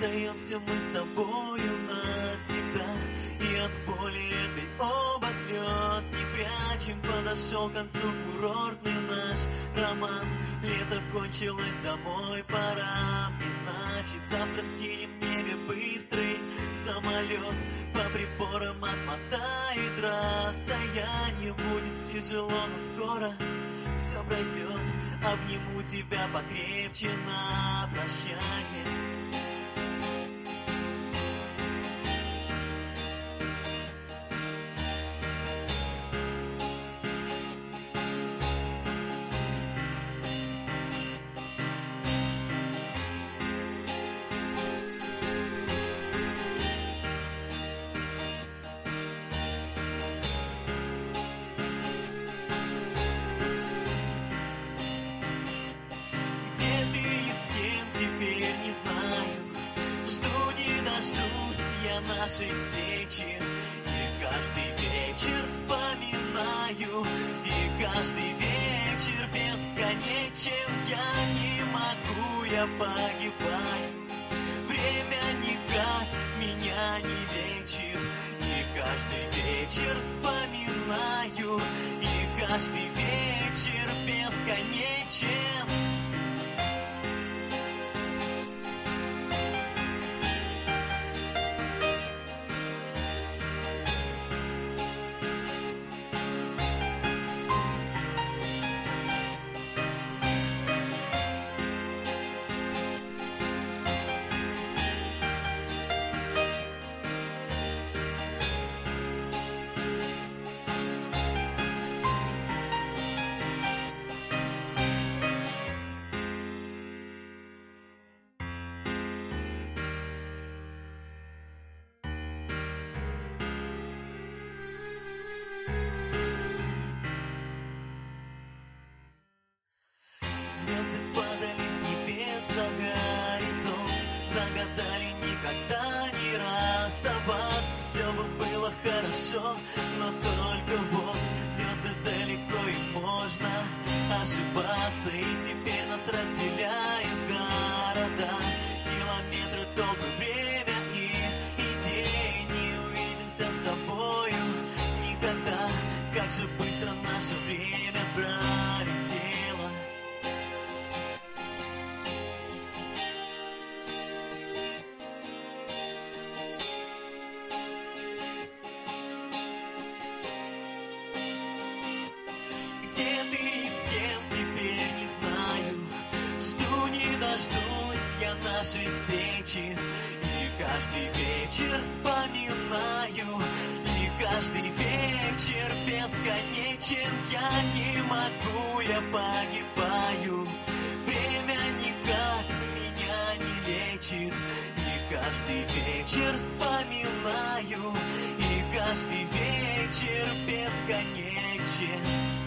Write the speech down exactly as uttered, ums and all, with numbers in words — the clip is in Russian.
Расстаемся мы с тобою навсегда, и от боли этой оба слез не прячем. Подошел к концу курортный наш роман. Лето кончилось, домой пора. Мне значит, завтра в синем небе быстрый самолет по приборам отмотает расстояние. Будет тяжело, но скоро все пройдет. Обниму тебя покрепче на прощание. Нашей встречи, и каждый вечер вспоминаю, и каждый вечер бесконечен. Я не могу, я погибаю. Время никак меня не лечит, и каждый вечер вспоминаю, и каждый вечер бесконечен. Звезды падали с небес за горизонт, загадали никогда не расставаться. Все бы было хорошо, но только вот звезды далеко, и можно ошибаться. И теперь нас разделяют города, километры, долгое время и идеи. Не увидимся с тобою никогда. Как же быстро наше время пролетело. Где ты и с кем теперь не знаю. Жду не дождусь я нашей встречи, и каждый вечер вспоминаю, и каждый вечер бесконечен. Я не могу, я погибаю. Время никак меня не лечит, и каждый вечер вспоминаю, и каждый вечер бесконечен.